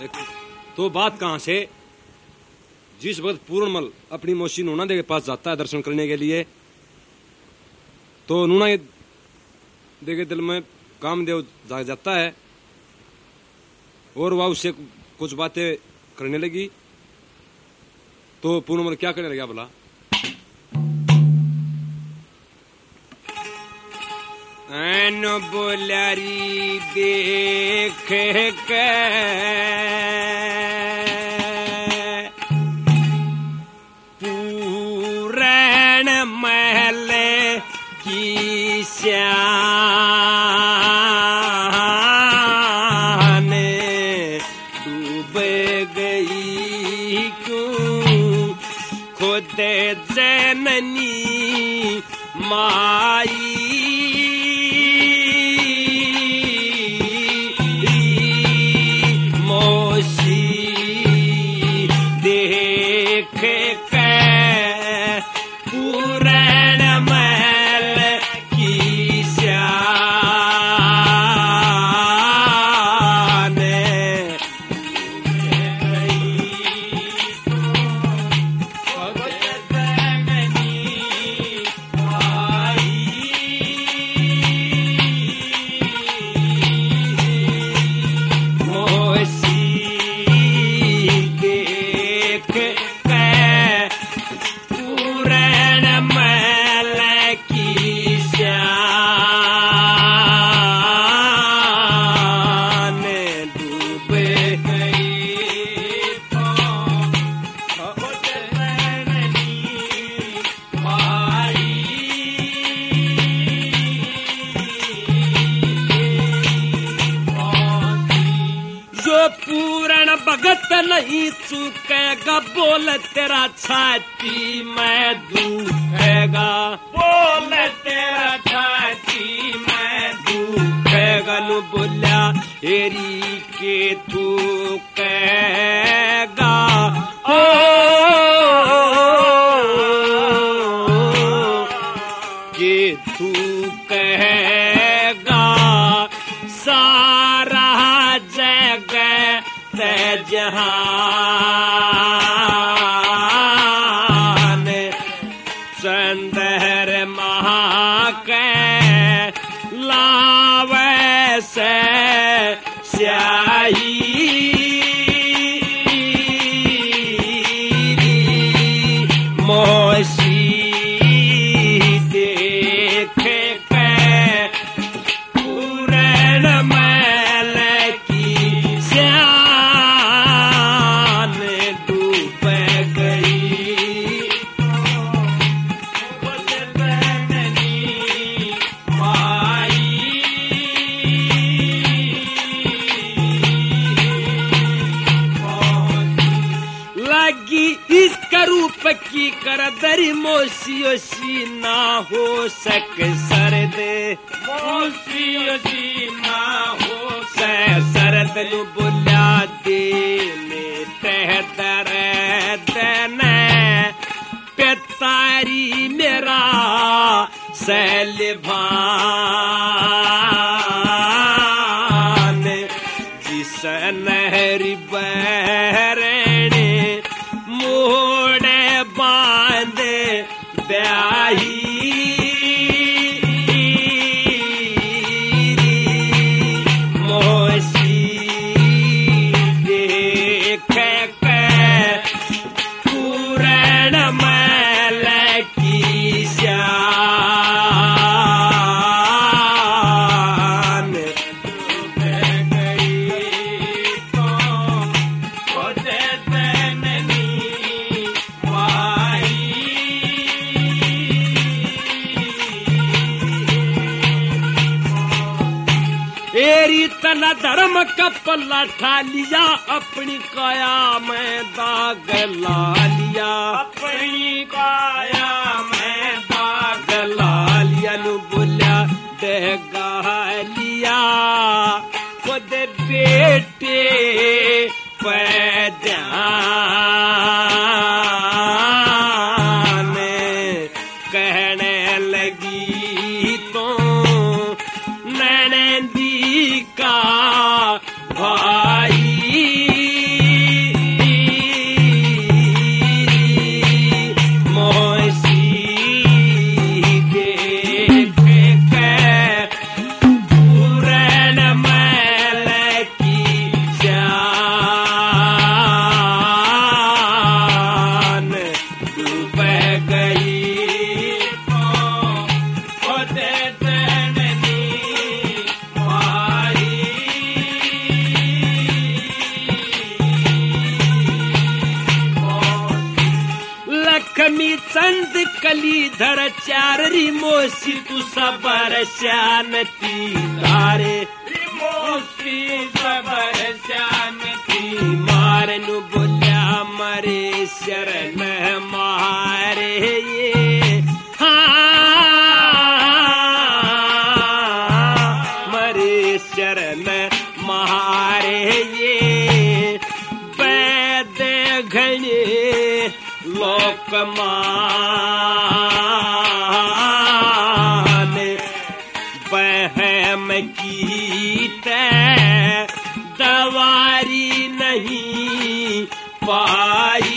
तो बात कहां से, जिस वक्त पूर्णमल अपनी मौसी नूना देवी के पास जाता है दर्शन करने के लिए, तो नूना देवी के दिल में कामदेव जाग जाता है और वह उससे कुछ बातें करने लगी। तो पूर्णमल क्या करने लगा बोला, न बोलारी देख के पूरण महल की श्यान डूब गई क्यों खुद जननी माई, पूर्ण भगत नहीं चुकेगा, बोल तेरा छाती में दुखेगा, बोल तेरा छाती में दुखेगा, नु बोला हेरी के तू कहेगा, ओ के तू कहेगा सारा जहान चंदर महाके लावे से स्याही, मौसी देख के पूरण महल की श्यान डूब गई माई, लगी इसका रूप की करदरी, मौसी ना हो सक सर दे, मौसी ना हो सरद नु बोला दे में तह दर्द ने पितारी मेरा सैलभान, जिस नहरी बहरने मोड़े बांधे ब्याही, तना धर्म का पल्ला ठा लिया, अपनी काया में दाग ला लिया, अपनी काया में दाग ला लिया, नु बोलिया देगा लिया खुद बेटे पैदान कहने लगी तो नैनंदी का भाई, लक्ष्मी चंद कलीधर चाररी मोसी तू सबर श्यानती धारे मोसी सबर श्यानती मारनु बोल्या मरे शरण मारे ये मरे शरण मारे ये वैद घने लोक माने बहम की दवारी नहीं पाई